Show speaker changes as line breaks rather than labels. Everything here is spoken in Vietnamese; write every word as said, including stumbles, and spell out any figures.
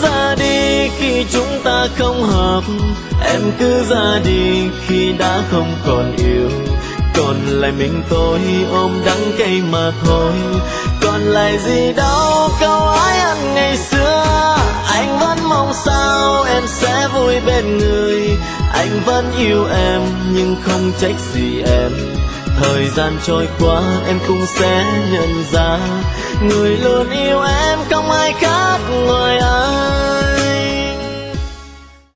ra đi khi chúng ta không hợp, em cứ ra đi khi đã không còn yêu. Còn lại mình tôi ôm đắng cay mà thôi, còn lại gì đâu câu ái ăn ngày xưa. Anh vẫn mong sao em sẽ vui bên người, anh vẫn yêu em nhưng không trách gì em. Thời gian trôi qua em cũng sẽ nhận ra, người luôn yêu em không ai khác ngoài anh.